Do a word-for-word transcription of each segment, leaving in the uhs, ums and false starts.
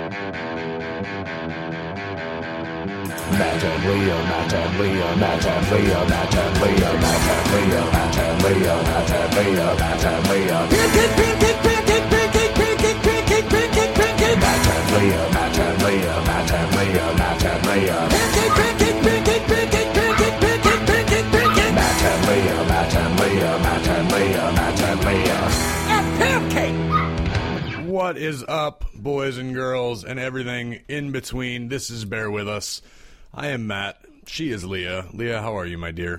Matt and Leah, Matt and Leah, Matt and Leah, Matt and Leah, Matt and Leah, Matt and Leah, Matt and Leah, Matt and Leah. Pancake, pancake, pancake, pancake, pancake, pancake, pancake, pancake. Matt and Leah, Matt and Leah, Matt and Leah, Matt and Leah. Pancake, pancake, pancake, pancake, pancake, pancake, pancake, pancake. Matt and Leah, Matt and Leah, Matt and Leah, Matt and Leah. A pancake. What is up, boys and girls, and everything in between? This is Bear With Us. I am Matt. She is Leah. Leah, how are you, my dear?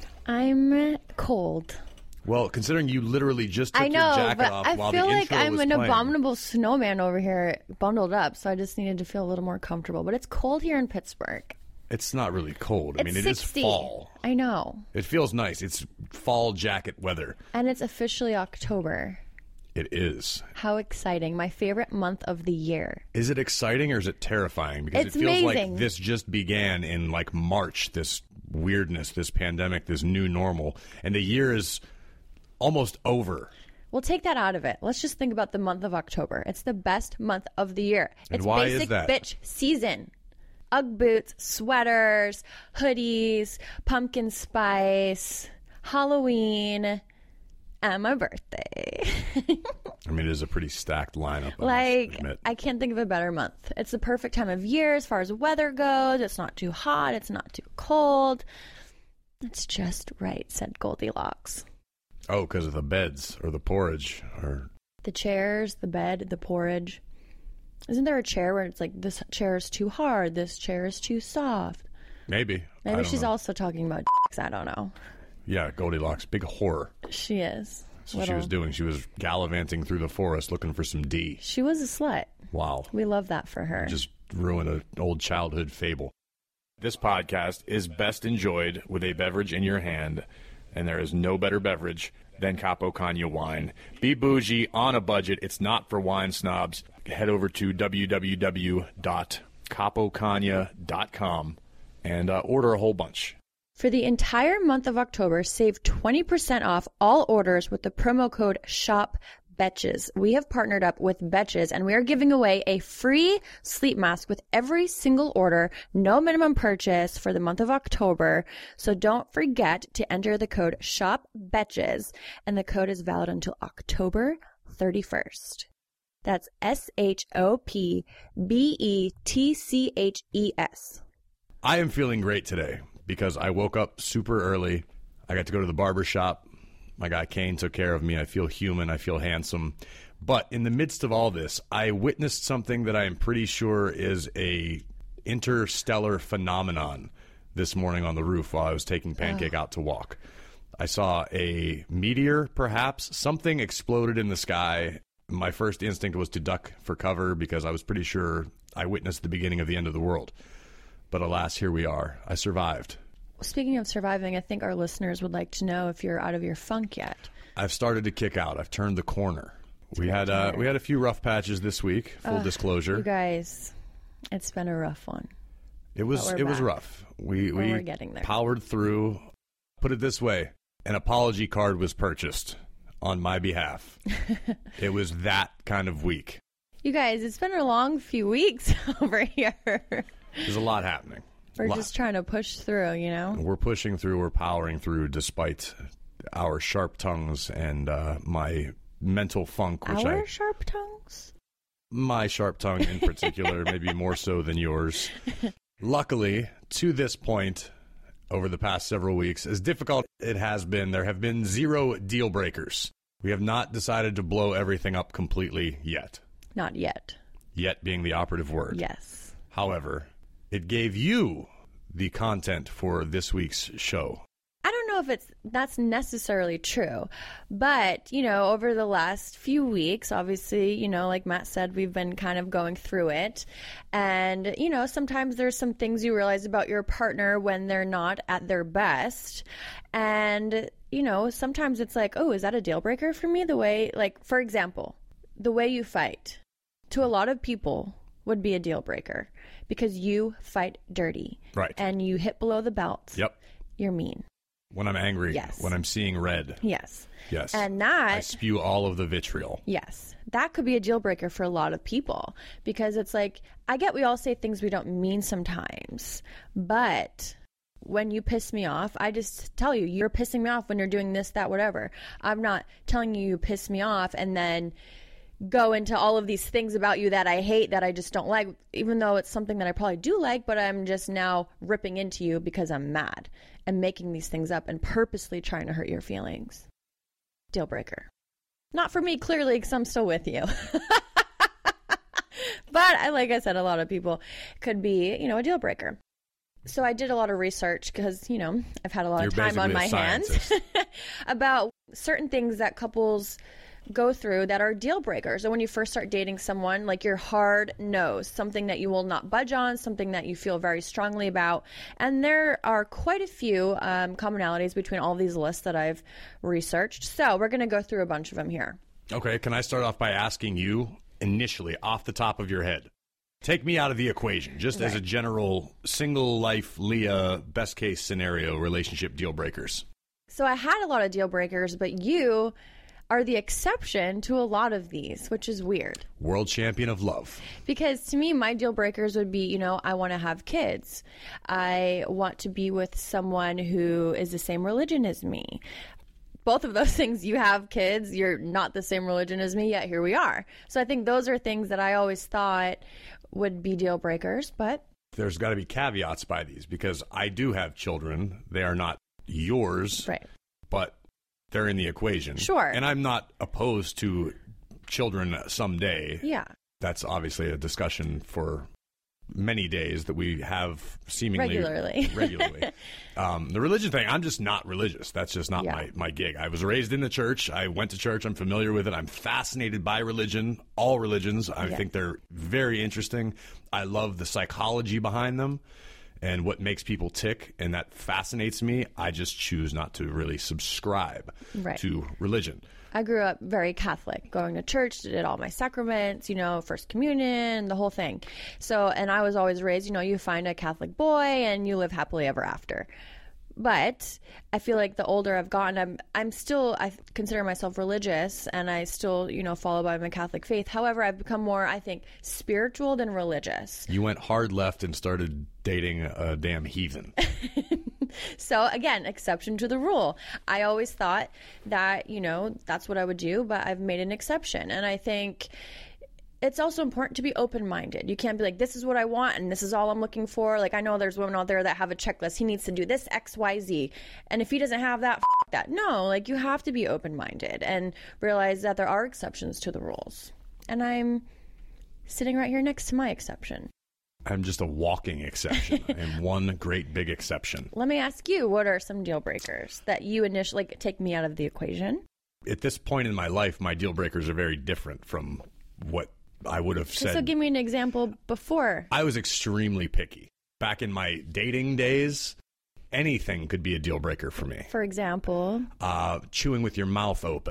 I'm cold. Well, considering you literally just took I know, your jacket but off I while feel the like intro I'm was an playing. abominable snowman over here, bundled up. So I just needed to feel a little more comfortable. But it's cold here in Pittsburgh. It's not really cold. I It's mean, it is sixty. fall. I know, It feels nice. It's fall jacket weather. and it's officially October. It is. How exciting! My favorite month of the year. Is it exciting or is it terrifying? Because It's it feels amazing. like this just began in like March, this weirdness, this pandemic, this new normal, and the year is almost over. We'll take that out of it. Let's just think about the month of October. It's the best month of the year. And It's why is basic that? bitch season. Ugg boots, sweaters, hoodies, pumpkin spice, Halloween, and my birthday. I mean, it is a pretty stacked lineup. I must Like, admit. I can't think of a better month. It's the perfect time of year as far as weather goes. It's not too hot. It's not too cold. It's just right, said Goldilocks. Oh, because of the beds or the porridge or The chairs, the bed, the porridge. Isn't there a chair where it's like, this chair is too hard, this chair is too soft? maybe. I Maybe don't she's know. also talking about dicks. I don't know. Yeah, Goldilocks, big whore. She is. That's what she Little- was doing. She was gallivanting through the forest looking for some D. She was a slut. Wow. We love that for her. Just ruin an old childhood fable. This podcast is best enjoyed with a beverage in your hand, and there is no better beverage than Capo Cagna wine. Be bougie on a budget. It's not for wine snobs. Head over to w w w dot capo cagna dot com and uh, order a whole bunch. For the entire month of October, save twenty percent off all orders with the promo code SHOPBETCHES. We have partnered up with Betches, and we are giving away a free sleep mask with every single order, no minimum purchase for the month of October. So don't forget to enter the code SHOPBETCHES, and the code is valid until October thirty-first. That's S H O P B E T C H E S. I am feeling great today because I woke up super early. I got to go to the barber shop. My guy Kane took care of me. I feel human. I feel handsome. But in the midst of all this, I witnessed something that I am pretty sure is a interstellar phenomenon this morning on the roof while I was taking Pancake out to walk. I saw a meteor, perhaps. Something exploded in the sky. My first instinct was to duck for cover because I was pretty sure I witnessed the beginning of the end of the world. But alas, here we are. I survived. Speaking of surviving, I think our listeners would like to know if you're out of your funk yet. I've started to kick out. I've turned the corner. We had uh, we had a few rough patches this week. Full You disclosure, guys, it's been a rough one. it was but we're it was back. rough. We Well, we we're getting there. powered through. Put it this way: an apology card was purchased on my behalf. It was that kind of week. You guys, it's been a long few weeks over here. There's a lot happening. We're Lot. just trying to push through, you know? We're pushing through. We're powering through, despite our sharp tongues and uh, my mental funk, which Our I sharp tongues? my sharp tongue in particular, maybe more so than yours. Luckily, to this point, over the past several weeks, as difficult it has been, there have been zero deal breakers. We have not decided to blow everything up completely yet. Not yet. Yet being the operative word. Yes. However, it gave you the content for this week's show. I don't know if it's that's necessarily true, but you know, over the last few weeks, obviously, you know, like Matt said, we've been kind of going through it, and you know, sometimes there's some things you realize about your partner when they're not at their best, and you know, sometimes it's like, oh, is that a deal breaker for me? The way, like, for example, the way you fight, to a lot of people, would be a deal breaker because you fight dirty, Right. and you hit below the belt. Yep. You're mean. When I'm angry. Yes. When I'm seeing red. Yes. Yes. And that... I spew all of the vitriol. Yes. That could be a deal breaker for a lot of people because it's like, I get we all say things we don't mean sometimes, but when you piss me off, I just tell you, you're pissing me off when you're doing this, that, whatever. I'm not telling you you piss me off and then go into all of these things about you that I hate, that I just don't like, even though it's something that I probably do like, but I'm just now ripping into you because I'm mad and making these things up and purposely trying to hurt your feelings. Deal breaker. Not for me, clearly, because I'm still with you. But I, like I said, a lot of people could be, you know, a deal breaker. So I did a lot of research because, you know, I've had a lot You're of time on my hands about certain things that couples go through that are deal breakers. So when you first start dating someone, like your hard no, something that you will not budge on, something that you feel very strongly about. And there are quite a few um, commonalities between all these lists that I've researched. So we're going to go through a bunch of them here. Okay, can I start off by asking you initially, off the top of your head, take me out of the equation, just Right. as a general single life Leah best case scenario relationship deal breakers. So I had a lot of deal breakers, but you are the exception to a lot of these, which is weird. World champion of love. Because to me, my deal breakers would be, you know, I want to have kids. I want to be with someone who is the same religion as me. Both of those things, you have kids, you're not the same religion as me, yet here we are. So I think those are things that I always thought would be deal breakers, but... There's got to be caveats by these because I do have children. They are not yours, Right. but they're in the equation. Sure. And I'm not opposed to children someday. Yeah. That's obviously a discussion for many days that we have seemingly Regularly. regularly. Um, the religion thing, I'm just not religious. That's just not Yeah. my, my gig. I was raised in the church. I went to church. I'm familiar with it. I'm fascinated by religion, all religions. I Yeah. think they're very interesting. I love the psychology behind them and what makes people tick, and that fascinates me. I just choose not to really subscribe Right. to religion. I grew up very Catholic, going to church, did all my sacraments, you know, First Communion, the whole thing. So, and I was always raised, you know, you find a Catholic boy and you live happily ever after. But I feel like the older I've gotten, I'm I'm still, I consider myself religious and I still, you know, follow by my Catholic faith. However, I've become more, I think, spiritual than religious. You went hard left and started dating a damn heathen. So again, exception to the rule. I always thought that, you know, that's what I would do, but I've made an exception. And I think it's also important to be open-minded. You can't be like, this is what I want and this is all I'm looking for. Like, I know there's women out there that have a checklist. He needs to do this X, Y, Z. And if he doesn't have that, f- that. No, like you have to be open-minded and realize that there are exceptions to the rules. And I'm sitting right here next to my exception. I'm just a walking exception. I am one great big exception. Let me ask you, what are some deal breakers that you initially, like, take me out of the equation? At this point in my life, my deal breakers are very different from what I would have said. So give me an example before. I was extremely picky. Back in my dating days, anything could be a deal breaker for me. For example? Uh, chewing with your mouth open.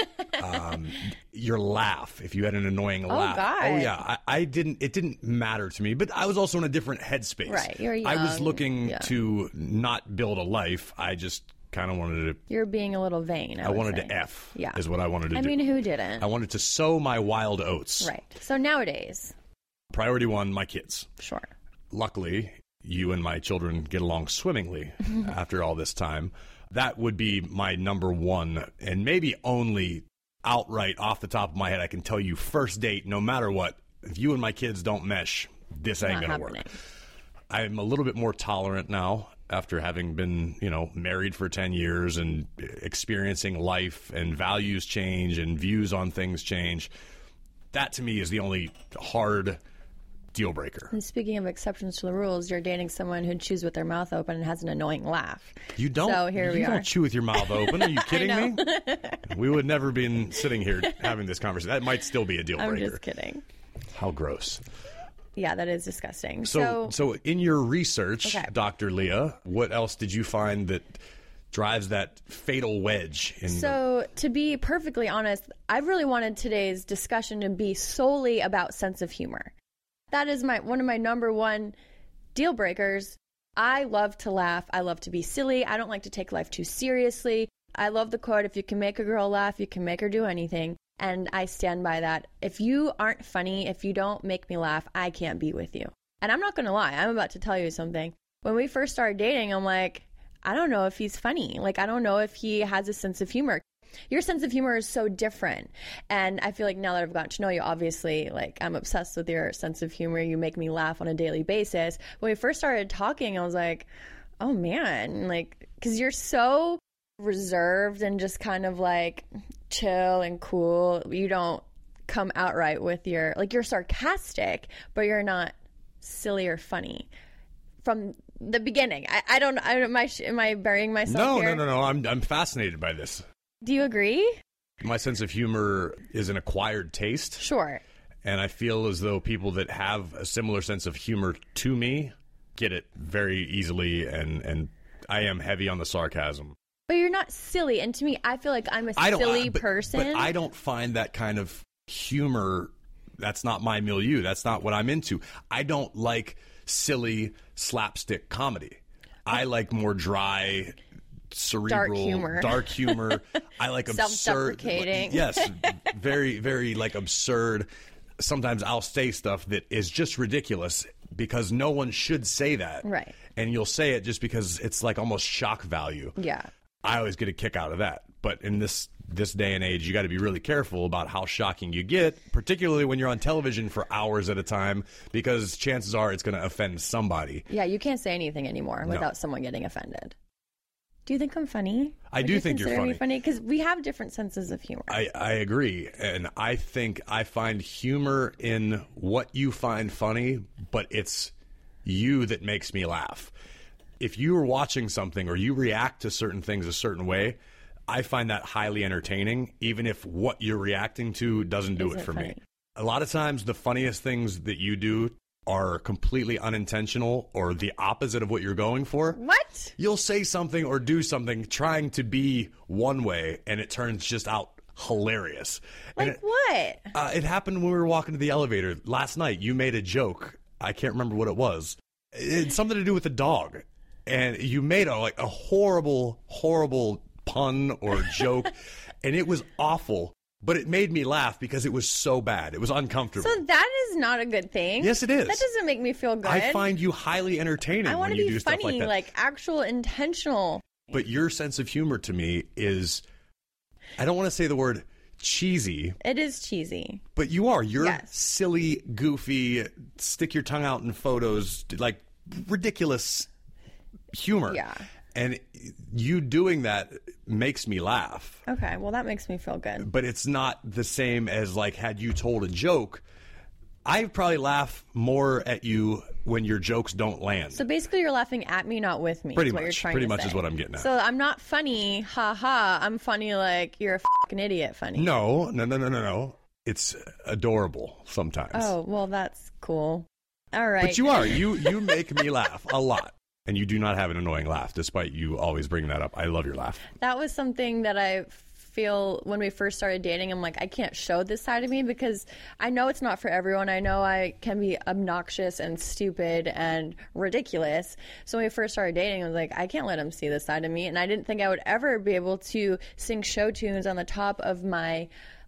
um, your laugh, if you had an annoying laugh. God. Oh, yeah. I, I didn't, it didn't matter to me, but I was also in a different headspace. Right, you're I was young, looking yeah. to not build a life. I just kind of wanted to You're being a little vain. I, I would wanted say. to F, Yeah. is what I wanted to I do. mean, who didn't? I wanted to sow my wild oats. Right. So nowadays, Priority one, my kids. sure. Luckily, you and my children get along swimmingly after all this time. That would be my number one, and maybe only outright off the top of my head, I can tell you first date, no matter what, if you and my kids don't mesh, this ain't Not going to happening. work. I'm a little bit more tolerant now after having been, you know, married for ten years and experiencing life and values change and views on things change. That to me is the only hard deal breaker. And speaking of exceptions to the rules, you're dating someone who chews with their mouth open and has an annoying laugh. You don't. So here you we don't are. chew with your mouth open. Are you kidding know. me? We would never been sitting here having this conversation. That might still be a deal I'm breaker. just kidding. How gross. Yeah, that is disgusting. So, So, so in your research, Okay. Doctor Leah, what else did you find that drives that fatal wedge in the so to be perfectly honest, I really wanted today's discussion to be solely about sense of humor. That is my one of my number one deal breakers I love to laugh. I love to be silly. I don't like to take life too seriously. I love the quote, if you can make a girl laugh, you can make her do anything. And I stand by that. If you aren't funny, if you don't make me laugh, I can't be with you. And I'm not going to lie. I'm about to tell you something. When we first started dating, I'm like, I don't know if he's funny. Like, I don't know if he has a sense of humor. Your sense of humor is so different. And I feel like now that I've gotten to know you, obviously, like, I'm obsessed with your sense of humor. You make me laugh on a daily basis. When we first started talking, I was like, oh man, like, because you're so reserved and just kind of like chill and cool. You don't come outright with your, like, you're sarcastic, but you're not silly or funny from the beginning. I, I don't, I don't, am I, am I burying myself No, here? no, no, no. I'm, I'm fascinated by this. Do you agree? My sense of humor is an acquired taste. Sure. And I feel as though people that have a similar sense of humor to me get it very easily, and, and I am heavy on the sarcasm. But you're not silly. And to me, I feel like I'm a I don't, silly I, but, person. But I don't find that kind of humor, that's not my milieu. That's not what I'm into. I don't like silly slapstick comedy. I like more dry, cerebral, dark humor. Dark humor. I like absurd. Self-deprecating. Yes, very, very like absurd. Sometimes I'll say stuff that is just ridiculous because no one should say that. Right. And you'll say it just because it's like almost shock value. Yeah. I always get a kick out of that. But in this this day and age, you got to be really careful about how shocking you get, particularly when you're on television for hours at a time, because chances are it's going to offend somebody. Yeah, you can't say anything anymore No. without someone getting offended. Do you think I'm funny? I Would do you think you're consider me funny. funny because we have different senses of humor. I, I agree. And I think I find humor in what you find funny, but it's you that makes me laugh. If you are watching something or you react to certain things a certain way, I find that highly entertaining, even if what you're reacting to doesn't do Isn't it for funny. me. A lot of times, the funniest things that you do are completely unintentional or the opposite of what you're going for. What? You'll say something or do something trying to be one way, and it turns just out hilarious. And Like it, what? uh, it happened when we were walking to the elevator last night. You made a joke. I can't remember what it was. It's something to do with a dog. And you made a like a horrible, horrible pun or joke, and it was awful. But it made me laugh because it was so bad. It was uncomfortable. So that is not a good thing. Yes, it is. That doesn't make me feel good. I find you highly entertaining I want when to you be do funny, stuff like that. like actual intentional. But your sense of humor to me is, I don't want to say the word cheesy, It is cheesy. but you are. You're Yes. silly, goofy, stick your tongue out in photos, like ridiculous humor. Yeah. And you doing that makes me laugh. Okay, well that makes me feel good. But it's not the same as like had you told a joke. I probably laugh more at you when your jokes don't land. So basically, you're laughing at me, not with me. Pretty is what much. You're trying Pretty to much say. is what I'm getting at. So I'm not funny, ha ha. I'm funny like you're a fucking idiot. Funny. no, no, no, no, no, no. It's adorable sometimes. Oh well, that's cool. All right. But you are. You you make me laugh a lot. And you do not have an annoying laugh, despite you always bringing that up. I love your laugh. That was something that I feel when we first started dating. I'm like, I can't show this side of me because I know it's not for everyone. I know I can be obnoxious and stupid and ridiculous. So when we first started dating, I was like, I can't let him see this side of me. And I didn't think I would ever be able to sing show tunes on the top of my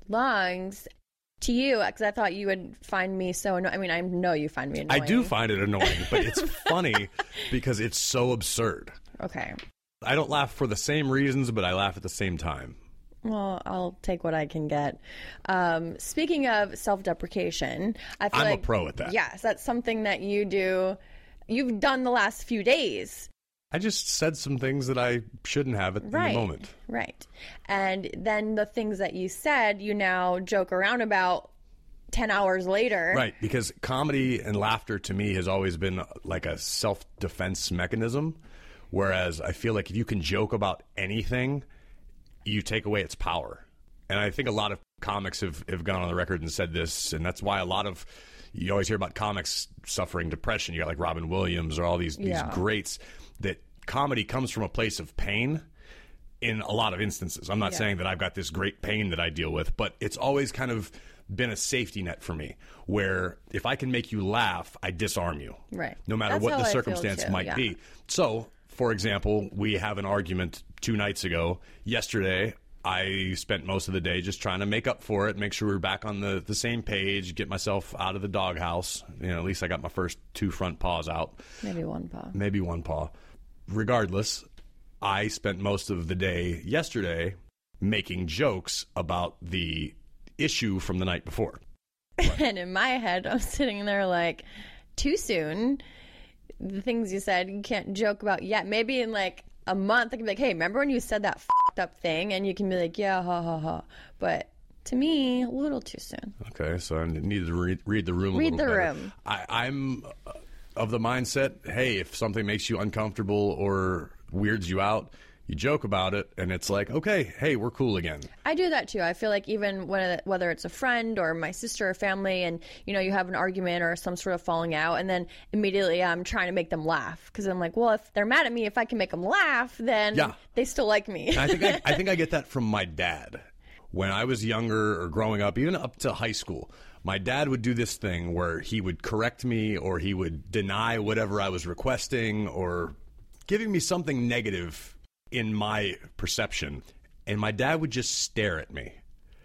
lungs to you, because I thought you would find me so annoying. I mean, I know you find me annoying. I do find it annoying, but it's funny because it's so absurd. Okay. I don't laugh for the same reasons, but I laugh at the same time. Well, I'll take what I can get. Um, speaking of self-deprecation, I feel I'm a like, pro at that. Yes, that's something that you do. You've done the last few days. I just said some things that I shouldn't have at Right. the moment. Right. And then the things that you said, you now joke around about ten hours later. Right, because comedy and laughter to me has always been like a self-defense mechanism, whereas I feel like if you can joke about anything, you take away its power. And I think a lot of comics have, have gone on the record and said this, and that's why a lot of, you always hear about comics suffering depression. You got like Robin Williams or all these, these Yeah. greats, that comedy comes from a place of pain in a lot of instances. I'm not Yeah. saying that I've got this great pain that I deal with, but it's always kind of been a safety net for me, where if I can make you laugh, I disarm you. Right. No matter That's what how the I feel circumstance too, might yeah. be. So, for example, we have an argument two nights ago. Yesterday, I spent most of the day just trying to make up for it, make sure we we're back on the, the same page, get myself out of the doghouse. You know, at least I got my first two front paws out. Maybe one paw. Maybe one paw. Regardless, I spent most of the day yesterday making jokes about the issue from the night before. And in my head, I'm sitting there like, too soon. The things you said, you can't joke about yet. Maybe in like a month, I can be like, hey, remember when you said that f***ed up thing? And you can be like, yeah, ha, ha, ha. But to me, a little too soon. Okay, so I needed to read, read the room a Read little the better. room. I, I'm uh, of the mindset, hey, if something makes you uncomfortable or weirds you out, you joke about it, and it's like, okay, hey, we're cool again. I do that too. I feel like even when, whether it's a friend or my sister or family, and you know you have an argument or some sort of falling out, and then immediately I'm trying to make them laugh because I'm like, well, if they're mad at me, if I can make them laugh, then Yeah. they still like me. I think I, I think I get that from my dad. When I was younger or growing up, even up to high school, my dad would do this thing where he would correct me or he would deny whatever I was requesting or giving me something negative in my perception, and my dad would just stare at me,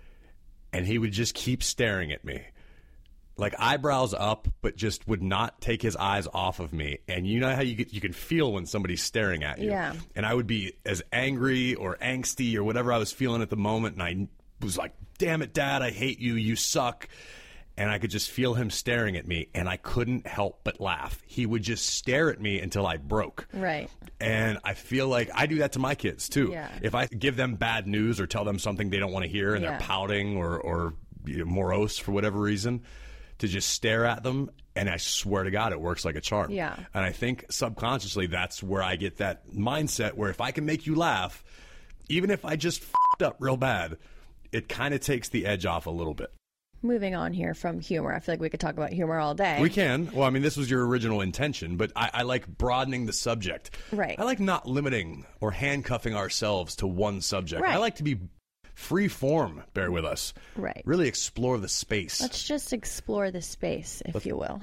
and he would just keep staring at me, like eyebrows up, but just would not take his eyes off of me. And you know how you get, you can feel when somebody's staring at you. Yeah. And I would be as angry or angsty or whatever I was feeling at the moment, and I was like, damn it, Dad, I hate you, you suck. And I could just feel him staring at me, and I couldn't help but laugh. He would just stare at me until I broke. Right. And I feel like I do that to my kids, too. Yeah. If I give them bad news or tell them something they don't want to hear and Yeah. they're pouting or, or you know, morose for whatever reason, to just stare at them, and I swear to God, it works like a charm. Yeah. And I think subconsciously that's where I get that mindset where if I can make you laugh, even if I just f***ed up real bad, it kind of takes the edge off a little bit. Moving on here from humor, I feel like we could talk about humor all day. We can. Well, I mean, this was your original intention, but I, I like broadening the subject. Right. I like not limiting or handcuffing ourselves to one subject. Right. I like to be free form, bear with us. Right. Really explore the space. Let's just explore the space, if you will.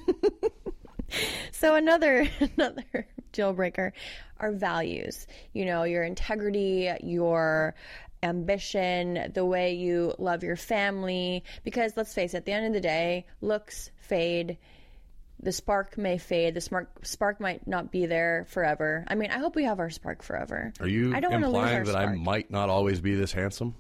So another another deal breaker are values. You know, your integrity, your ambition, the way you love your family. Because let's face it, at the end of the day, looks fade. The spark may fade. The spark spark might not be there forever. I mean, I hope we have our spark forever. Are you I don't wanna lose implying our that I spark. might not always be this handsome?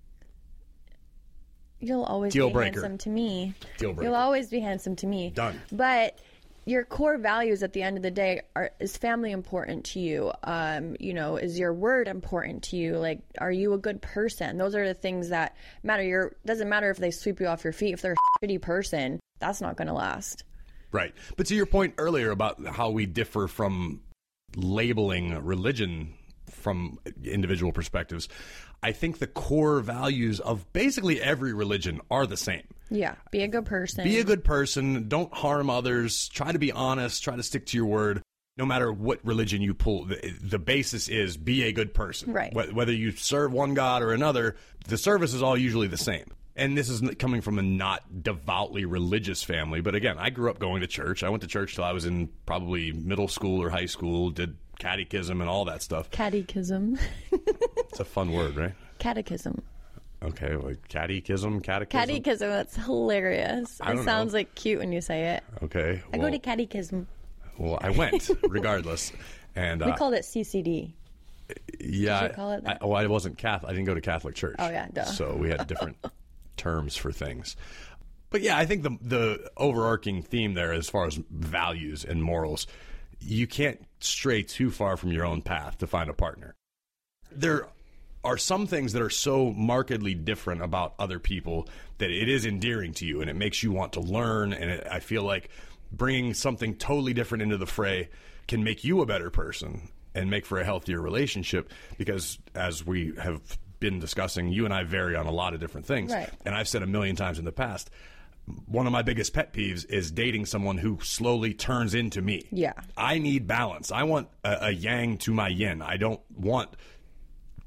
You'll always Deal be breaker. handsome to me. Deal breaker. You'll always be handsome to me. Done. But your core values at the end of the day are, is family important to you? Um, you know, is your word important to you? Like, are you a good person? Those are the things that matter. Your doesn't matter if they sweep you off your feet. If they're a shitty person, that's not going to last. Right. But to your point earlier about how we differ from labeling religion from individual perspectives, I think the core values of basically every religion are the same. Yeah. Be a good person. Be a good person. Don't harm others. Try to be honest. Try to stick to your word. No matter what religion you pull, the, the basis is be a good person. Right. Wh- Whether you serve one God or another, the service is all usually the same. And this is coming from a not devoutly religious family. But again, I grew up going to church. I went to church till I was in probably middle school or high school, did catechism and all that stuff. Catechism. It's a fun word, right? Catechism. Okay, like catechism, catechism. Catechism. That's hilarious. I It don't sounds know. like cute when you say it. Okay. I well, go to catechism. Well, I went regardless. And We uh, called it C C D. yeah, Did you call it that? I, well, I wasn't Catholic. I didn't go to Catholic church. Oh, yeah, duh. So we had different terms for things. But yeah, I think the the overarching theme there, as far as values and morals, you can't stray too far from your own path to find a partner. There are some things that are so markedly different about other people that it is endearing to you and it makes you want to learn. And it, I feel like bringing something totally different into the fray can make you a better person and make for a healthier relationship because, as we have been discussing, you and I vary on a lot of different things. Right. And I've said a million times in the past, one of my biggest pet peeves is dating someone who slowly turns into me. Yeah. I need balance. I want a, a yang to my yin. I don't want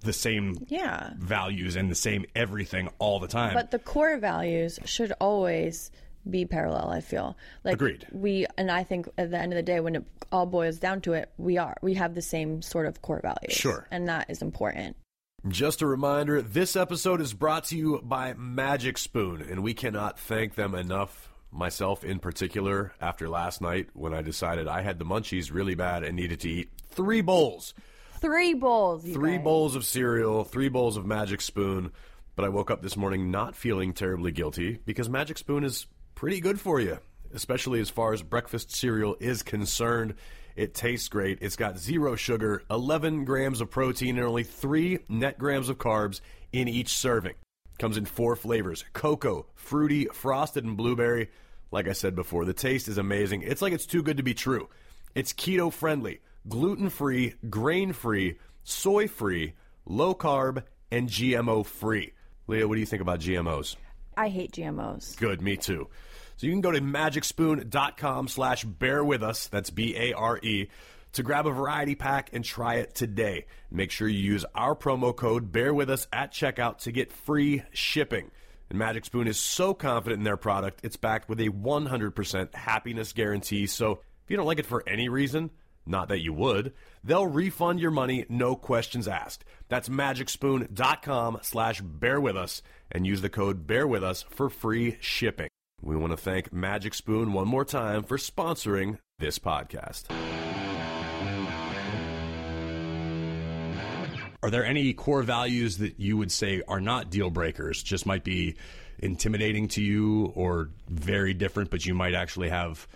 the same yeah. values and the same everything all the time. But the core values should always be parallel, I feel. Like Agreed. We, and I think at the end of the day, when it all boils down to it, we are. We have the same sort of core values. Sure. And that is important. Just a reminder, this episode is brought to you by Magic Spoon, and we cannot thank them enough. Myself in particular, after last night when I decided I had the munchies really bad and needed to eat three bowls. Three bowls. You Three guys. bowls of cereal, three bowls of Magic Spoon. But I woke up this morning not feeling terribly guilty because Magic Spoon is pretty good for you, especially as far as breakfast cereal is concerned. It tastes great. It's got zero sugar, eleven grams of protein, and only three net grams of carbs in each serving. Comes in four flavors: cocoa, fruity, frosted, and blueberry. Like I said before, the taste is amazing. It's like it's too good to be true. It's keto-friendly, gluten-free, grain-free, soy-free, low-carb, and G M O-free. Leah, what do you think about G M Os? I hate G M Os. Good, me too. So you can go to magicspoon.com slash bear with us, that's B A R E, to grab a variety pack and try it today. Make sure you use our promo code bear with us at checkout to get free shipping. And Magic Spoon is so confident in their product, it's backed with a one hundred percent happiness guarantee. So if you don't like it for any reason, not that you would, they'll refund your money, no questions asked. That's magicspoon.com slash bear with us and use the code bear with us for free shipping. We want to thank Magic Spoon one more time for sponsoring this podcast. Are there any core values that you would say are not deal breakers, just might be intimidating to you or very different, but you might actually have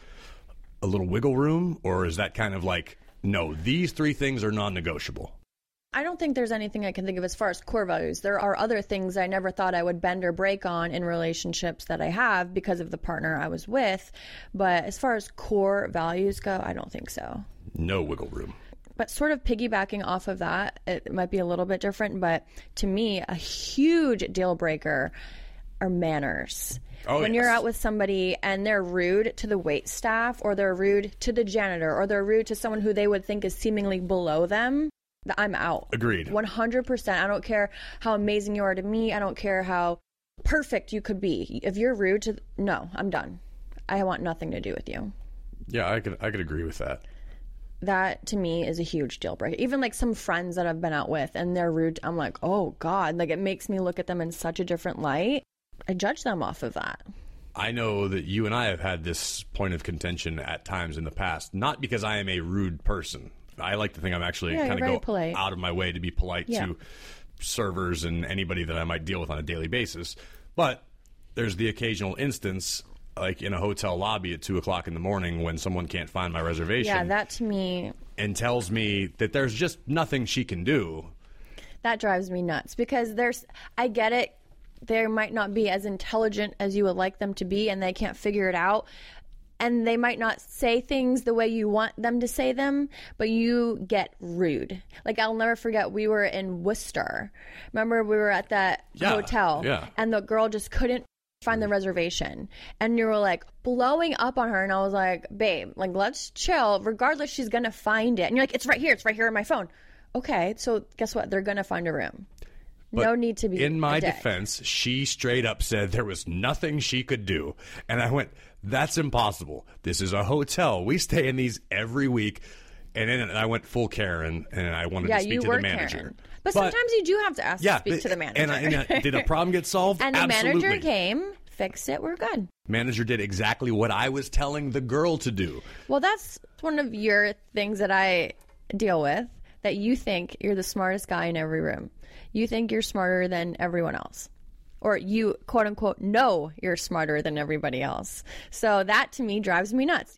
a little wiggle room? Or is that kind of like, no, these three things are non-negotiable? I don't think there's anything I can think of as far as core values. There are other things I never thought I would bend or break on in relationships that I have because of the partner I was with. But as far as core values go, I don't think so. No wiggle room. But sort of piggybacking off of that, it might be a little bit different, but to me, a huge deal breaker are manners. Oh, when yes. you're out with somebody and they're rude to the wait staff, or they're rude to the janitor, or they're rude to someone who they would think is seemingly below them, I'm out. Agreed. one hundred percent. I don't care how amazing you are to me. I don't care how perfect you could be. If you're rude to, no, I'm done. I want nothing to do with you. Yeah, I could I could agree with that. That to me is a huge deal breaker. Even like some friends that I've been out with and they're rude, I'm like, oh God, like it makes me look at them in such a different light. I judge them off of that. I know that you and I have had this point of contention at times in the past, not because I am a rude person. I like to think I'm actually Yeah, kind you're of very go polite. out of my way to be polite Yeah. to servers and anybody that I might deal with on a daily basis. But there's the occasional instance, like in a hotel lobby at two o'clock in the morning when someone can't find my reservation. Yeah, that to me, and tells me that there's just nothing she can do. that drives me nuts because there's, I get it. They might not be as intelligent as you would like them to be and they can't figure it out. And they might not say things the way you want them to say them, but you get rude. Like, I'll never forget, we were in Worcester. Remember, we were at that Yeah, hotel, yeah. and the girl just couldn't find the reservation. And you were, like, blowing up on her, and I was like, babe, like, let's chill. Regardless, she's going to find it. And you're like, it's right here. It's right here on my phone. Okay, so guess what? They're going to find a room. But no need to be in my a dick. defense, she straight up said there was nothing she could do. And I went, that's impossible. This is a hotel. We stay in these every week. And then I went full Karen, and I wanted Yeah, to speak you to were the manager. Karen. But, sometimes you do have to ask yeah, to speak to the manager. And, I, and I, did a problem get solved? And the Absolutely. manager came, fixed it, we're good. Manager did exactly what I was telling the girl to do. Well, that's one of your things that I deal with, that you think you're the smartest guy in every room. You think you're smarter than everyone else. Or you, quote unquote, know you're smarter than everybody else. So that, to me, drives me nuts.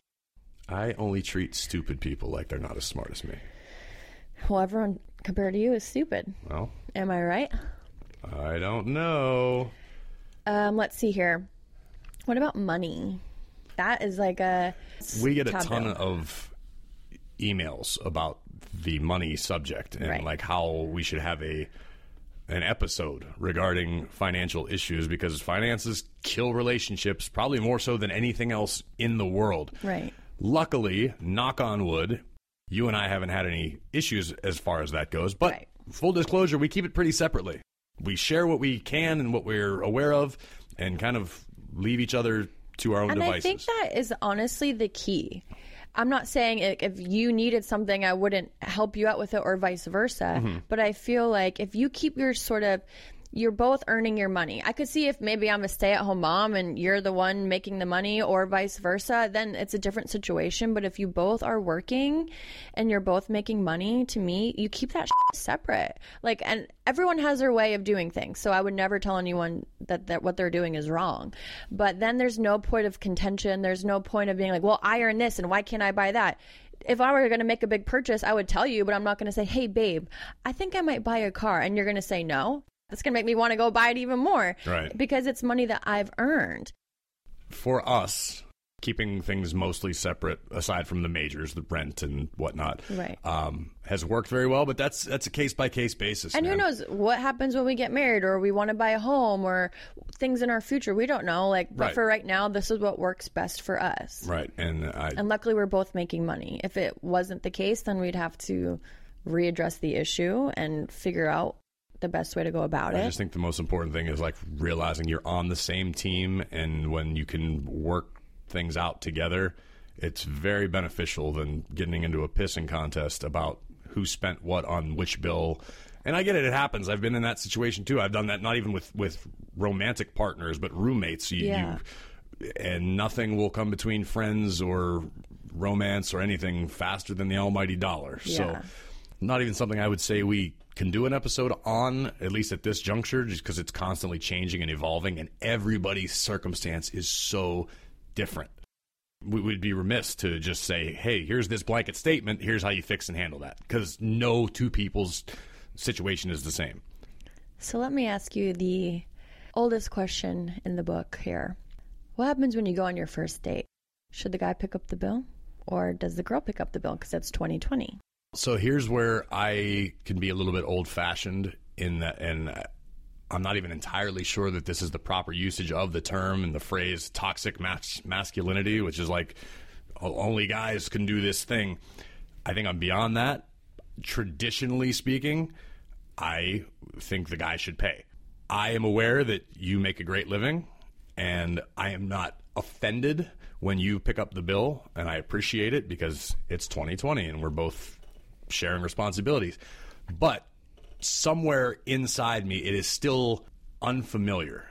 I only treat stupid people like they're not as smart as me. Well, everyone compared to you is stupid. Well, Am I right? I don't know. Um, let's see here. What about money? That is like a We get a taboo. ton of emails about the money subject and Right. like how we should have a an episode regarding financial issues because finances kill relationships probably more so than anything else in the world. Right. Luckily, knock on wood, you and I haven't had any issues as far as that goes, but Right. full disclosure, we keep it pretty separately. We share what we can and what we're aware of and kind of leave each other to our own and devices. I think that is honestly the key. I'm not saying if you needed something, I wouldn't help you out with it or vice versa. Mm-hmm. But I feel like if you keep your sort of, you're both earning your money. I could see if maybe I'm a stay-at-home mom and you're the one making the money or vice versa, then it's a different situation. But if you both are working and you're both making money, to me, you keep that shit separate. Like, and everyone has their way of doing things. So I would never tell anyone that, that what they're doing is wrong. But then there's no point of contention. There's no point of being like, well, I earn this and why can't I buy that? If I were going to make a big purchase, I would tell you, but I'm not going to say, hey, babe, I think I might buy a car. And you're going to say no. That's going to make me want to go buy it even more. Right. Because it's money that I've earned. For us, keeping things mostly separate, aside from the majors, the rent and whatnot, right. um, has worked very well. But that's that's a case-by-case basis. And man. who knows what happens when we get married or we want to buy a home or things in our future. We don't know. Like, But right. for right now, this is what works best for us. Right. And, I, and luckily, we're both making money. If it wasn't the case, then we'd have to readdress the issue and figure out the best way to go about I it. I just think the most important thing is like realizing you're on the same team, and when you can work things out together, it's very beneficial than getting into a pissing contest about who spent what on which bill. And I get it, it happens. I've been in that situation too. I've done that not even with, with romantic partners, but roommates. You, yeah. you, and nothing will come between friends or romance or anything faster than the almighty dollar. Yeah. So not even something I would say we can do an episode on, at least at this juncture, just because it's constantly changing and evolving, and everybody's circumstance is so different. We would be remiss to just say, hey, here's this blanket statement, here's how you fix and handle that, because no two people's situation is the same. So let me ask you the oldest question in the book here. What happens when you go on your first date? Should the guy pick up the bill, or does the girl pick up the bill because it's twenty twenty? So here's where I can be a little bit old-fashioned in that, and I'm not even entirely sure that this is the proper usage of the term and the phrase toxic mas- masculinity, which is like only guys can do this thing. I think I'm beyond that. Traditionally speaking, I think the guy should pay. I am aware that you make a great living, and I am not offended when you pick up the bill, and I appreciate it because it's twenty twenty and we're both sharing responsibilities. But somewhere inside me, it is still unfamiliar,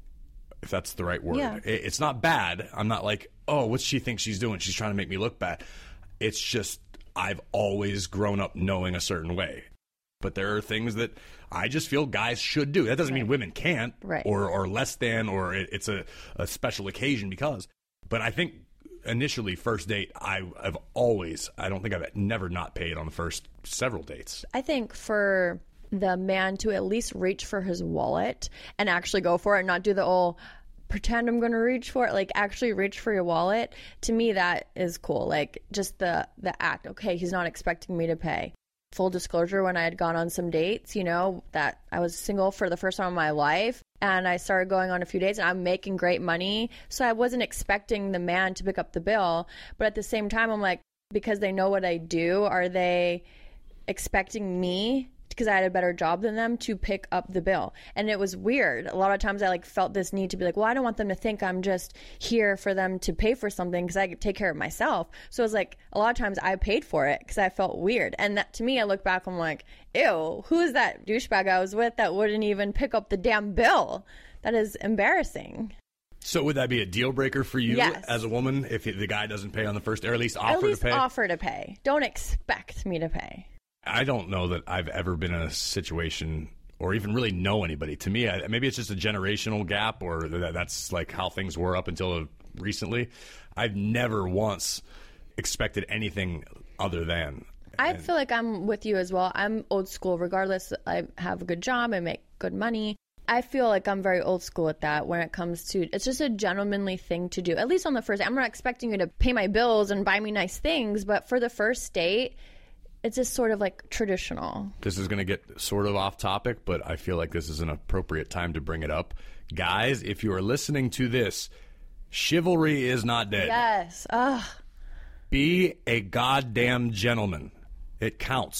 if that's the right word. Yeah. It, it's not bad. I'm not like, oh, what's she think she's doing? She's trying to make me look bad. It's just I've always grown up knowing a certain way. But there are things that I just feel guys should do. That doesn't right. mean women can't, right. or, or less than, or it, it's a, a special occasion because. But I think initially, first date, I, I've always, I don't think I've never not paid on the first several dates. I think for the man to at least reach for his wallet and actually go for it, not do the old pretend I'm going to reach for it, like actually reach for your wallet. To me, that is cool. Like just the, the act. Okay, he's not expecting me to pay. Full disclosure, when I had gone on some dates, you know, that I was single for the first time in my life, and I started going on a few dates, and I'm making great money. So I wasn't expecting the man to pick up the bill. But at the same time, I'm like, because they know what I do, are they expecting me, because I had a better job than them, to pick up the bill? And it was weird. A lot of times I like felt this need to be like, well, I don't want them to think I'm just here for them to pay for something because I could take care of myself. So it was like a lot of times I paid for it because I felt weird. And that, to me, I look back, I'm like, ew, who is that douchebag I was with that wouldn't even pick up the damn bill? That is embarrassing. So would that be a deal breaker for you Yes. as a woman if the guy doesn't pay on the first, or at least offer At least to pay? offer to pay. Don't expect me to pay. I don't know that I've ever been in a situation or even really know anybody. To me, I, maybe it's just a generational gap, or that, that's like how things were up until recently. I've never once expected anything other than. I and, feel like I'm with you as well. I'm old school. Regardless, I have a good job. I make good money. I feel like I'm very old school at that when it comes to, it's just a gentlemanly thing to do. At least on the first date. I'm not expecting you to pay my bills and buy me nice things, but for the first date, it's just sort of like traditional. This is going to get sort of off topic, but I feel like this is an appropriate time to bring it up. Guys, if you are listening to this, chivalry is not dead. Yes. Ugh. Be a goddamn gentleman. It counts.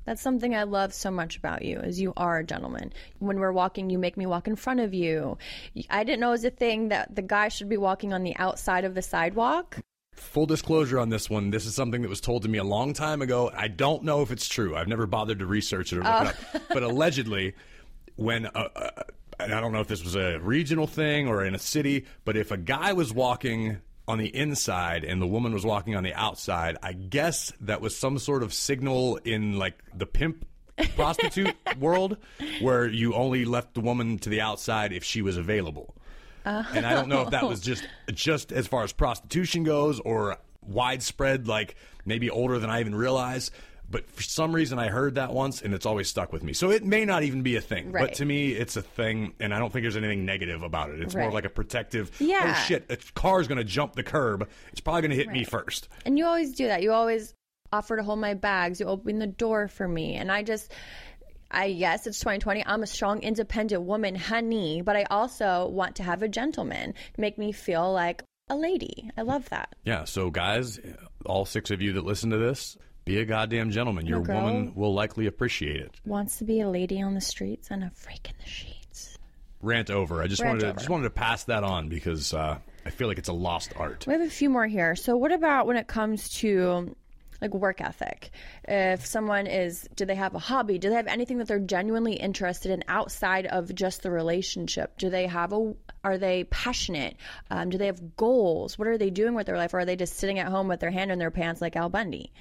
That's something I love so much about you, is you are a gentleman. When we're walking, you make me walk in front of you. I didn't know it was a thing that the guy should be walking on the outside of the sidewalk. Full disclosure on this one, this is something that was told to me a long time ago. I don't know if it's true. I've never bothered to research it or look Oh. it up. But allegedly, when, uh, uh, and I don't know if this was a regional thing or in a city, but if a guy was walking on the inside and the woman was walking on the outside, I guess that was some sort of signal in like the pimp prostitute world where you only left the woman to the outside if she was available. Uh, and I don't know if that was just just as far as prostitution goes or widespread, like maybe older than I even realized. But for some reason, I heard that once, and it's always stuck with me. So it may not even be a thing. Right. But to me, it's a thing, and I don't think there's anything negative about it. It's more Right. like a protective, Yeah. oh, shit, a car's going to jump the curb. It's probably going to hit me Right. first. And you always do that. You always offer to hold my bags. You open the door for me. And I just, I yes, it's twenty twenty. I'm a strong, independent woman, honey. But I also want to have a gentleman to make me feel like a lady. I love that. Yeah, so guys, all six of you that listen to this, be a goddamn gentleman. Your girl woman will likely appreciate it. Wants to be a lady on the streets and a freak in the sheets. Rant over. I just Rant wanted to over. just wanted to pass that on because uh, I feel like it's a lost art. We have a few more here. So what about when it comes to like work ethic? If someone is, do they have a hobby? Do they have anything that they're genuinely interested in outside of just the relationship? Do they have a, are they passionate? Um, do they have goals? What are they doing with their life? Or are they just sitting at home with their hand in their pants like Al Bundy?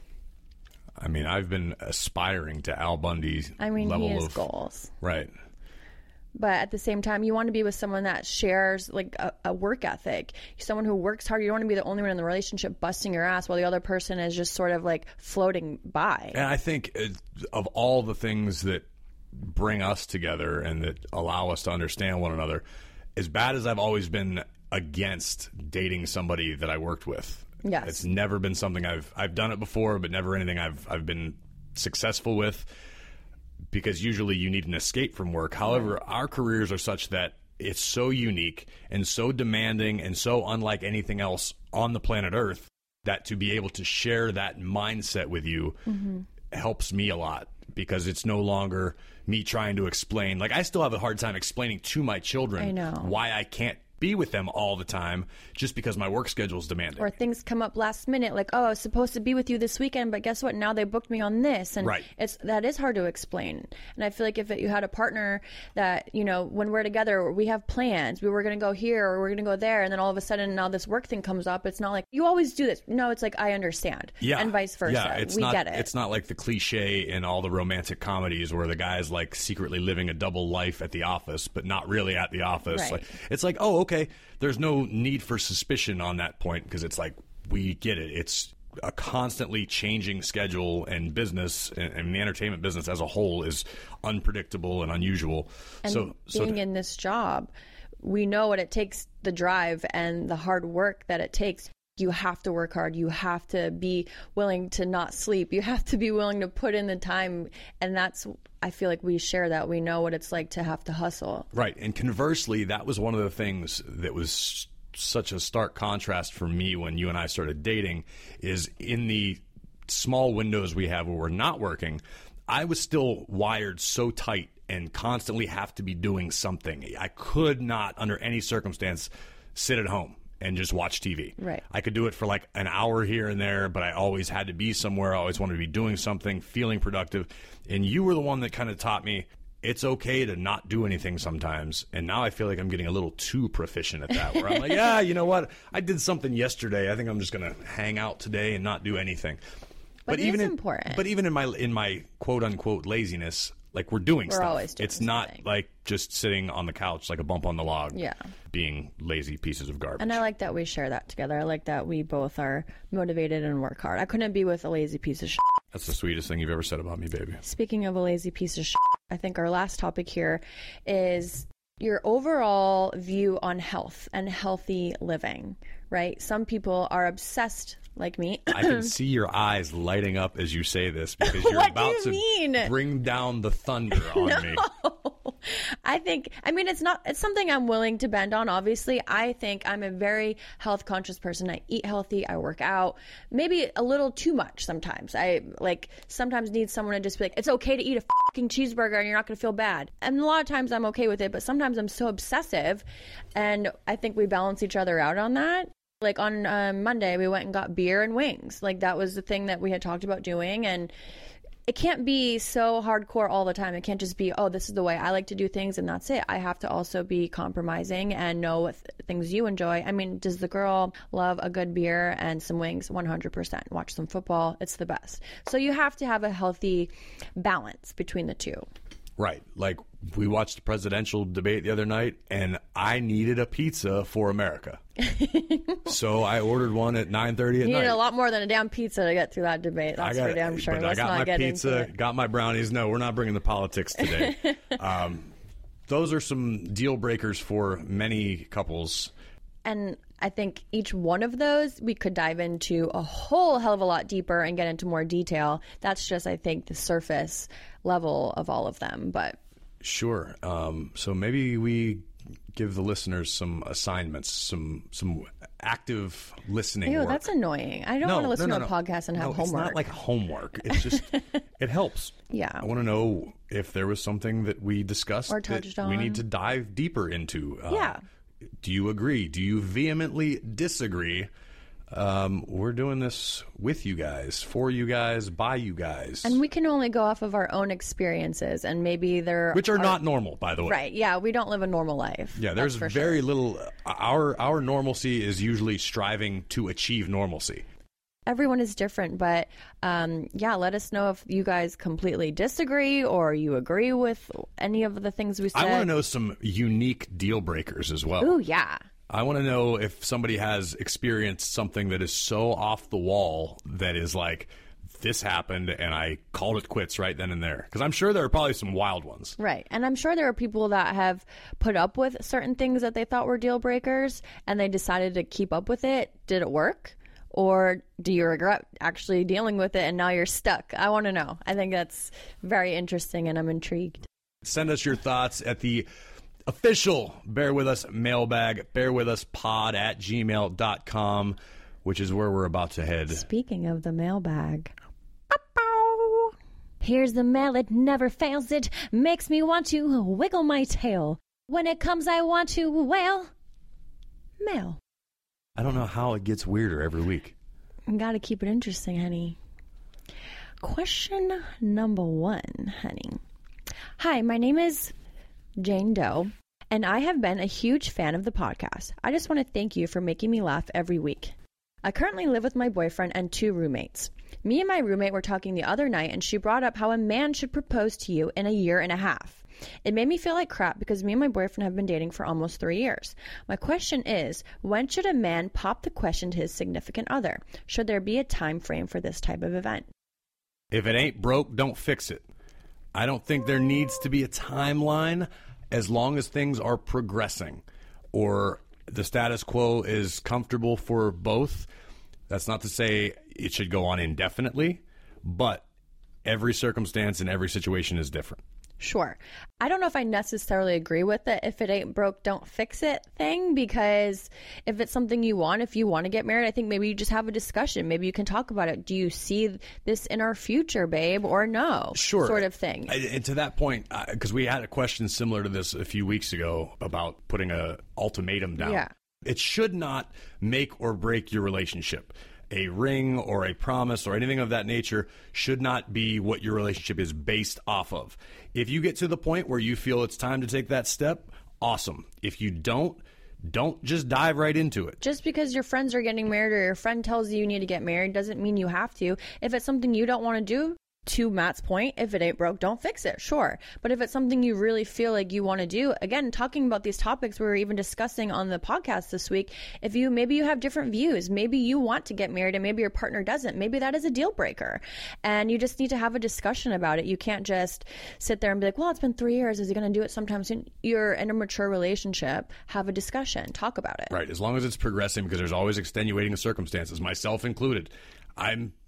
I mean, I've been aspiring to Al Bundy's I mean, level he has of goals. right. But at the same time, you want to be with someone that shares like a, a work ethic, someone who works hard. You don't want to be the only one in the relationship busting your ass while the other person is just sort of like floating by. And I think uh, of all the things that bring us together and that allow us to understand one another, as bad as I've always been against dating somebody that I worked with. Yes. It's never been something I've I've done it before, but never anything I've I've been successful with, because usually you need an escape from work. However, our careers are such that it's so unique and so demanding and so unlike anything else on the planet Earth that to be able to share that mindset with you mm-hmm. helps me a lot, because it's no longer me trying to explain. Like, I still have a hard time explaining to my children I know. why I can't be with them all the time just because my work schedule is demanding. Or things come up last minute, like, oh, I was supposed to be with you this weekend, but guess what? Now they booked me on this. And Right. it's that is hard to explain. And I feel like if it, you had a partner that, you know, when we're together, we have plans. We were going to go here or we're going to go there. And then all of a sudden now this work thing comes up. It's not like, you always do this. No, it's like, I understand. Yeah. And vice versa. Yeah, it's we not, get it. It's not like the cliche in all the romantic comedies where the guy's like secretly living a double life at the office, but not really at the office. Right. Like, it's like, oh, okay, there's no need for suspicion on that point, because it's like, we get it. It's a constantly changing schedule, and business and, and the entertainment business as a whole is unpredictable and unusual. And so, so being in this job, we know what it takes, the drive and the hard work that it takes. You have to work hard. You have to be willing to not sleep. You have to be willing to put in the time. And that's, I feel like we share that. We know what it's like to have to hustle. Right. And conversely, that was one of the things that was such a stark contrast for me when you and I started dating, is in the small windows we have where we're not working, I was still wired so tight and constantly have to be doing something. I could not, under any circumstance, sit at home and just watch T V. Right. I could do it for like an hour here and there, but I always had to be somewhere. I always wanted to be doing something, feeling productive. And you were the one that kind of taught me it's okay to not do anything sometimes. And now I feel like I'm getting a little too proficient at that, where I'm like, yeah, you know what? I did something yesterday. I think I'm just going to hang out today and not do anything. But it even is in, important. But even in my in my quote unquote laziness, like, we're doing We're stuff. always doing it's not something. like just sitting on the couch like a bump on the log, Yeah. being lazy pieces of garbage. And I like that we share that together. I like that we both are motivated and work hard. I couldn't be with a lazy piece of shit. That's the sweetest thing you've ever said about me, baby. Speaking of a lazy piece of shit, I think our last topic here is your overall view on health and healthy living, right? Some people are obsessed, like me. I can see your eyes lighting up as you say this, because you're What do about you to mean? bring down the thunder on me. I think, I mean, it's not, it's something I'm willing to bend on, obviously. I think I'm a very health conscious person. I eat healthy, I work out, maybe a little too much sometimes. I like sometimes need someone to just be like, it's okay to eat a fucking cheeseburger and you're not going to feel bad. And a lot of times I'm okay with it, but sometimes I'm so obsessive, and I think we balance each other out on that. Like on um, Monday, we went and got beer and wings. Like that was the thing that we had talked about doing, and it can't be so hardcore all the time. It can't just be, oh, this is the way I like to do things and that's it. I have to also be compromising and know what th- things you enjoy. I mean, does the girl love a good beer and some wings? one hundred percent. Watch some football. It's the best. So you have to have a healthy balance between the two. Right. Like we watched the presidential debate the other night, and I needed a pizza for America. So I ordered one at nine thirty at you night. You need a lot more than a damn pizza to get through that debate. That's got, for damn sure. But Let's I got not my get pizza, into it. got my brownies. No, we're not bringing the politics today. um, those are some deal breakers for many couples. And I think each one of those we could dive into a whole hell of a lot deeper and get into more detail. That's just, I think, the surface level of all of them. But sure. Um, so maybe we give the listeners some assignments, some some active listening Ew, work. that's annoying. I don't no, want to listen no, no, to no. a podcast and have no, homework. It's not like homework. It's just, it helps. Yeah. I want to know if there was something that we discussed Or touched that we on. need to dive deeper into. Uh, Yeah. Do you agree? Do you vehemently disagree? Um, we're doing this with you guys, for you guys, by you guys. And we can only go off of our own experiences, and maybe there Which are, are not normal, by the way. Right. Yeah, we don't live a normal life. Yeah, there's for very sure. little. Our our normalcy is usually striving to achieve normalcy. Everyone is different, but um, yeah, let us know if you guys completely disagree or you agree with any of the things we said. I want to know some unique deal breakers as well. Ooh, yeah. I want to know if somebody has experienced something that is so off the wall that is like, this happened and I called it quits right then and there. Because I'm sure there are probably some wild ones. Right. And I'm sure there are people that have put up with certain things that they thought were deal breakers and they decided to keep up with it. Did it work? Or do you regret actually dealing with it and now you're stuck? I want to know. I think that's very interesting and I'm intrigued. Send us your thoughts at the official Bear With Us mailbag, bearwithuspod at gmail dot com, which is where we're about to head. Speaking of the mailbag. Here's the mail, it never fails. It makes me want to wiggle my tail. When it comes, I want to, well, mail. I don't know how it gets weirder every week. Gotta keep it interesting, honey. Question number one, honey. Hi, my name is Jane Doe, and I have been a huge fan of the podcast. I just want to thank you for making me laugh every week. I currently live with my boyfriend and two roommates. Me and my roommate were talking the other night, and she brought up how a man should propose to you in a year and a half. It made me feel like crap because me and my boyfriend have been dating for almost three years. My question is, when should a man pop the question to his significant other? Should there be a time frame for this type of event? If it ain't broke, don't fix it. I don't think there needs to be a timeline as long as things are progressing or the status quo is comfortable for both. That's not to say it should go on indefinitely, but every circumstance and every situation is different. Sure. I don't know if I necessarily agree with it if it ain't broke, don't fix it thing, because if it's something you want, if you want to get married, I think maybe you just have a discussion. Maybe you can talk about it. Do you see this in our future, babe, or no? Sure. Sort of thing. I, and to that point, because we had a question similar to this a few weeks ago about putting a ultimatum down. Yeah. It should not make or break your relationship. A ring or a promise or anything of that nature should not be what your relationship is based off of. If you get to the point where you feel it's time to take that step, awesome. If you don't, don't just dive right into it. Just because your friends are getting married or your friend tells you you need to get married doesn't mean you have to. If it's something you don't want to do, to Matt's point, if it ain't broke, don't fix it. Sure. But if it's something you really feel like you want to do, again, talking about these topics we were even discussing on the podcast this week, if you, maybe you have different views, maybe you want to get married and maybe your partner doesn't, maybe that is a deal breaker. And you just need to have a discussion about it. You can't just sit there and be like, well, it's been three years. Is he going to do it sometime soon? You're in a mature relationship. Have a discussion. Talk about it. Right. As long as it's progressing, because there's always extenuating circumstances, myself included. I'm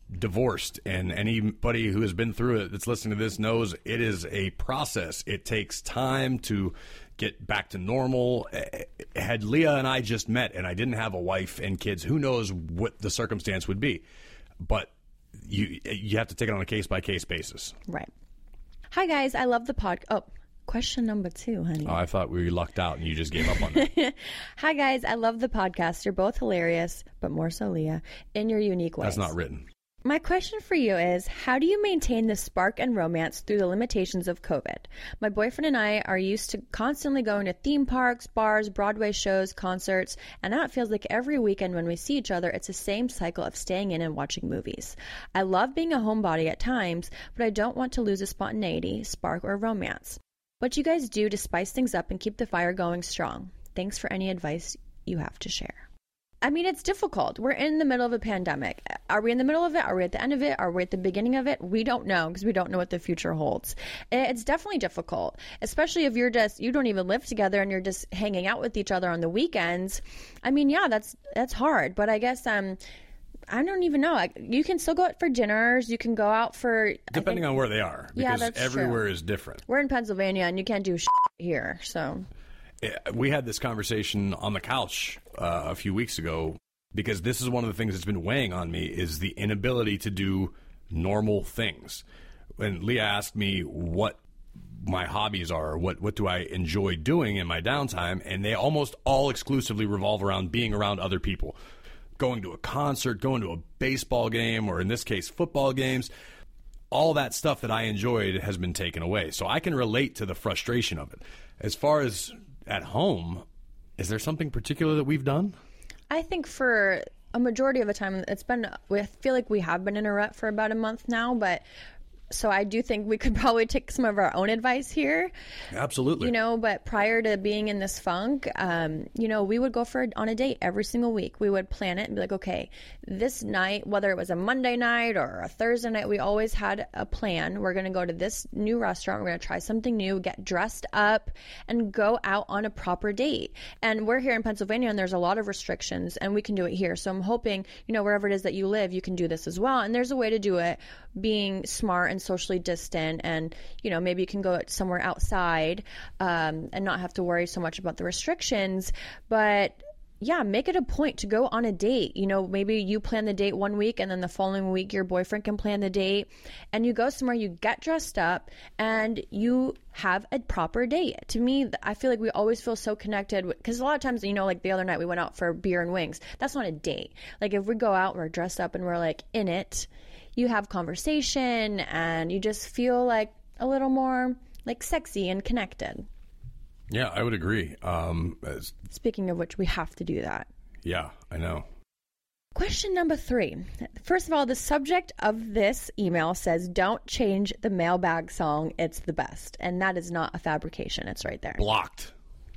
divorced, and anybody who has been through it that's listening to this knows it is a process. It takes time to get back to normal. Had Leah and I just met and I didn't have a wife and kids, who knows what the circumstance would be. But you you have to take it on a case-by-case basis. Right. Hi, guys. I love the pod. Oh, question number two, honey. Oh, I thought we lucked out and you just gave up on that. Hi, guys. I love the podcast. You're both hilarious, but more so Leah, in your unique ways. That's not written. My question for you is, how do you maintain the spark and romance through the limitations of COVID? My boyfriend and I are used to constantly going to theme parks, bars, Broadway shows, concerts, and now it feels like every weekend when we see each other, it's the same cycle of staying in and watching movies. I love being a homebody at times, but I don't want to lose a spontaneity, spark, or romance. What do you guys do to spice things up and keep the fire going strong? Thanks for any advice you have to share. I mean, it's difficult. We're in the middle of a pandemic. Are we in the middle of it? Are we at the end of it? Are we at the beginning of it? We don't know because we don't know what the future holds. It's definitely difficult, especially if you're just, you don't even live together and you're just hanging out with each other on the weekends. I mean, yeah, that's that's hard. But I guess um, I don't even know. Like, you can still go out for dinners. You can go out for... Depending think, on where they are. Because yeah, that's everywhere true. is different. We're in Pennsylvania and you can't do shit here, so... We had this conversation on the couch uh, a few weeks ago, because this is one of the things that's been weighing on me, is the inability to do normal things. When Leah asked me what my hobbies are, what what do I enjoy doing in my downtime, and they almost all exclusively revolve around being around other people. Going to a concert, going to a baseball game, or in this case, football games. All that stuff that I enjoyed has been taken away. So I can relate to the frustration of it. As far as at home, is there something particular that we've done? I think for a majority of the time, it's been, I feel like we have been in a rut for about a month now, but so I do think we could probably take some of our own advice here. Absolutely. You know, but prior to being in this funk, um, you know, we would go for on a date every single week. We would plan it and be like, okay, this night, whether it was a Monday night or a Thursday night, we always had a plan. We're going to go to this new restaurant. We're going to try something new, get dressed up, and go out on a proper date. And we're here in Pennsylvania, and there's a lot of restrictions, and we can do it here. So I'm hoping, you know, wherever it is that you live, you can do this as well. And there's a way to do it, being smart and socially distant, and you know, maybe you can go somewhere outside um, and not have to worry so much about the restrictions. But yeah, make it a point to go on a date. You know, maybe you plan the date one week and then the following week your boyfriend can plan the date, and you go somewhere, you get dressed up, and you have a proper date. To me, I feel like we always feel so connected, because a lot of times, you know, like the other night we went out for beer and wings. That's not a date. Like if we go out, we're dressed up and we're like in it, you have conversation and you just feel like a little more like sexy and connected. Yeah, I would agree. Um, as, Speaking of which, we have to do that. Yeah, I know. Question number three. First of all, the subject of this email says, don't change the mailbag song. It's the best. And that is not a fabrication. It's right there. Blocked.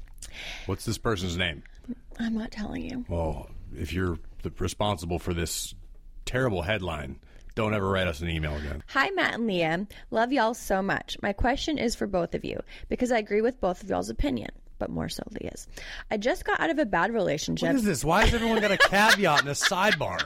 What's this person's name? I'm not telling you. Well, if you're the, responsible for this terrible headline, don't ever write us an email again. Hi, Matt and Leah. Love y'all so much. My question is for both of you, because I agree with both of y'all's opinion, but more so Leah's. I just got out of a bad relationship. What is this? Why has everyone got a caveat and a sidebar?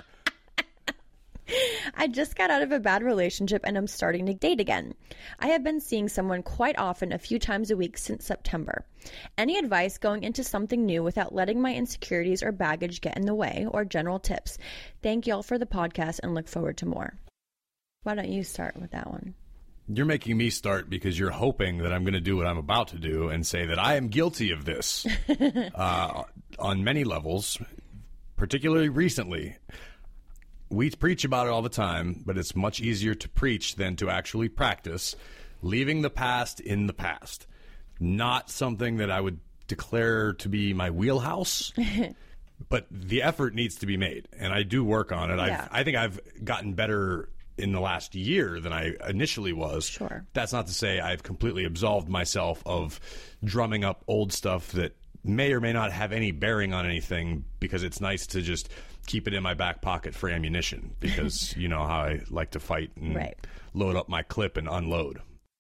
I just got out of a bad relationship and I'm starting to date again. I have been seeing someone quite often, a few times a week since September. Any advice going into something new without letting my insecurities or baggage get in the way, or general tips? Thank y'all for the podcast and look forward to more. Why don't you start with that one? You're making me start because you're hoping that I'm going to do what I'm about to do and say that I am guilty of this uh, on many levels, particularly recently. We preach about it all the time, but it's much easier to preach than to actually practice. Leaving the past in the past. Not something that I would declare to be my wheelhouse, but the effort needs to be made, and I do work on it. Yeah. I've, I think I've gotten better in the last year than I initially was. Sure. That's not to say I've completely absolved myself of drumming up old stuff that may or may not have any bearing on anything, because it's nice to just keep it in my back pocket for ammunition, because you know how I like to fight and right. load up my clip and unload.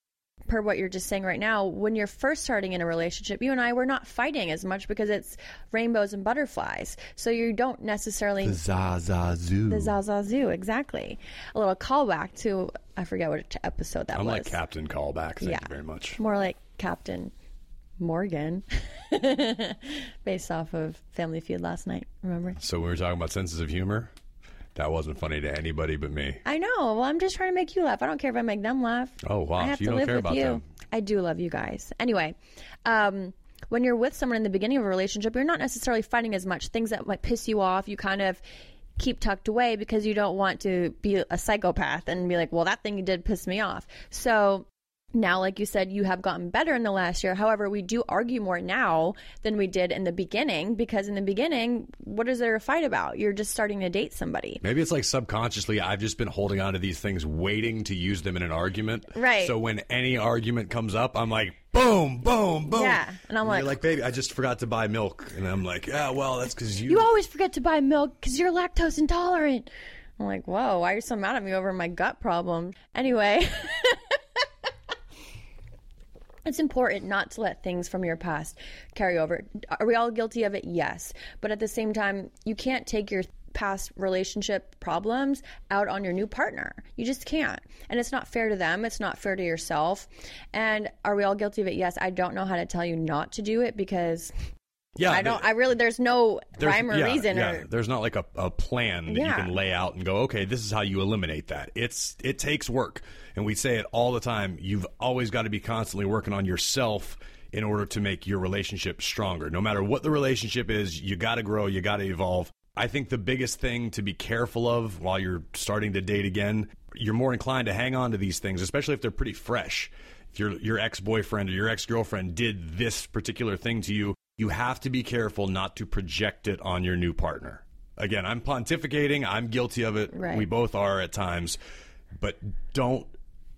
per what you're just saying right now, when you're first starting in a relationship, you and I, we're not fighting as much because it's rainbows and butterflies. So you don't necessarily... The Zaza Zoo. The Zaza Zoo, exactly. A little callback to, I forget what episode that I'm was. like Captain Callback. Thank yeah. you very much. More like Captain Morgan. Based off of Family Feud last night, remember? So when we were talking about senses of humor, that wasn't funny to anybody but me. I know. Well, I'm just trying to make you laugh. I don't care if I make them laugh. Oh, wow. I have So you to don't live care with about you. them. I do love you guys. Anyway, um, when you're with someone in the beginning of a relationship, you're not necessarily fighting as much. Things that might piss you off, you kind of keep tucked away because you don't want to be a psychopath and be like, well, that thing you did piss me off. So now, like you said, you have gotten better in the last year. However, we do argue more now than we did in the beginning, because in the beginning, what is there to fight about? You're just starting to date somebody. Maybe it's like subconsciously I've just been holding on to these things, waiting to use them in an argument. Right. So when any argument comes up, I'm like, boom, boom, boom. Yeah. And I'm and like, you're like, baby, I just forgot to buy milk. And I'm like, yeah, well, that's because you... You always forget to buy milk because you're lactose intolerant. I'm like, whoa, why are you so mad at me over my gut problem? Anyway... It's important not to let things from your past carry over. Are we all guilty of it? Yes. But at the same time, you can't take your past relationship problems out on your new partner. You just can't. And it's not fair to them. It's not fair to yourself. And are we all guilty of it? Yes. I don't know how to tell you not to do it because... Yeah, I don't. I really. There's no there's, rhyme or yeah, reason. Yeah. Or, there's not like a, a plan that Yeah. you can lay out and go, okay, this is how you eliminate that. It's it takes work, and we say it all the time. You've always got to be constantly working on yourself in order to make your relationship stronger. No matter what the relationship is, you got to grow. You got to evolve. I think the biggest thing to be careful of while you're starting to date again, you're more inclined to hang on to these things, especially if they're pretty fresh. If your your ex-boyfriend or your ex-girlfriend did this particular thing to you, you have to be careful not to project it on your new partner. Again, I'm pontificating. I'm guilty of it. Right. We both are at times. But don't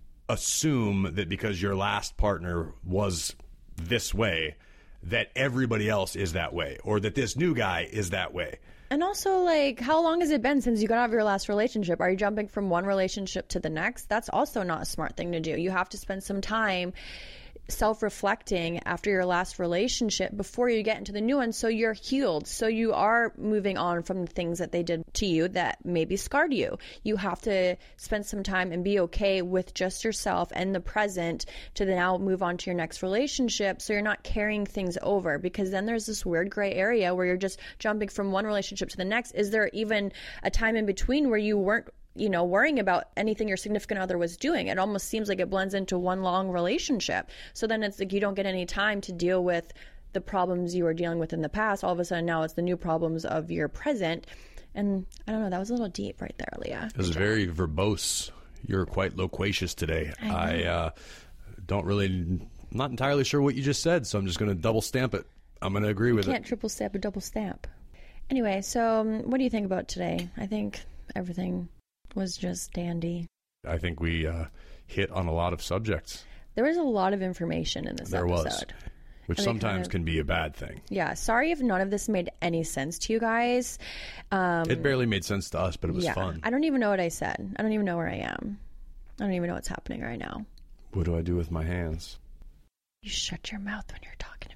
assume that because your last partner was this way, that everybody else is that way, or that this new guy is that way. And also, like, how long has it been since you got out of your last relationship? Are you jumping from one relationship to the next? That's also not a smart thing to do. You have to spend some time self-reflecting after your last relationship before you get into the new one, so you're healed, so you are moving on from the things that they did to you that maybe scarred you. You have to spend some time and be okay with just yourself and the present to now move on to your next relationship, so you're not carrying things over, because then there's this weird gray area where you're just jumping from one relationship to the next. Is there even a time in between where you weren't you know, worrying about anything your significant other was doing? It almost seems like it blends into one long relationship. So then it's like you don't get any time to deal with the problems you were dealing with in the past. All of a sudden now it's the new problems of your present. And I don't know, that was a little deep right there, Leah. It was very verbose. You're quite loquacious today. I know. I uh, don't really, I'm not entirely sure what you just said, so I'm just going to double stamp it. I'm going to agree with You it. can't triple stamp or double stamp. Anyway, so um, what do you think about today? I think everything was just dandy. I think we uh, hit on a lot of subjects. There was a lot of information in this There episode. was, which And they sometimes kind of- can be a bad thing. Yeah, sorry if none of this made any sense to you guys. Um, It barely made sense to us, but it was yeah, fun. I don't even know what I said. I don't even know where I am. I don't even know what's happening right now. What do I do with my hands? You shut your mouth when you're talking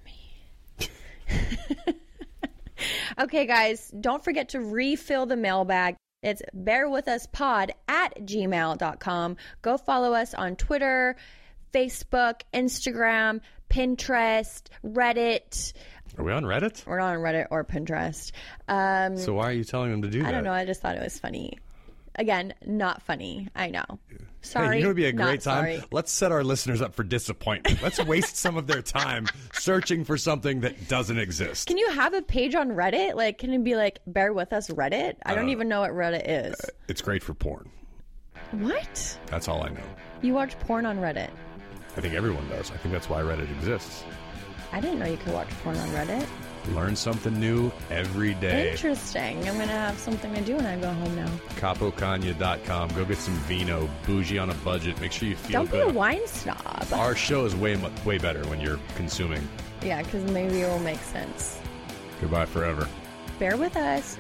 to me. Okay, guys, don't forget to refill the mailbag. It's bearwithuspod at gmail dot com. Go follow us on Twitter, Facebook, Instagram, Pinterest, Reddit. Are we on Reddit? We're not on Reddit or Pinterest. Um, So why are you telling them to do that? I don't know. I just thought it was funny. Again, not funny. I know. Sorry. Hey, you know what would be a not great time? sorry. Let's set our listeners up for disappointment. Let's waste some of their time searching for something that doesn't exist. Can you have a page on Reddit? Like, can it be like, bear with us Reddit? I don't Uh, even know what Reddit is. It's great for porn. What? That's all I know. You watch porn on Reddit? I think everyone does. I think that's why Reddit exists. I didn't know you could watch porn on Reddit. Learn something new every day. Interesting. I'm going to have something to do when I go home now. capo cagna dot com. Go get some vino. Bougie on a budget. Make sure you feel Don't be good. a wine snob. Our show is way, mu- way better when you're consuming. Yeah, because maybe it will make sense. Goodbye forever. Bear with us.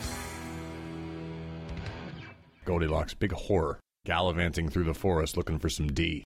Goldilocks, big whore, gallivanting through the forest looking for some D.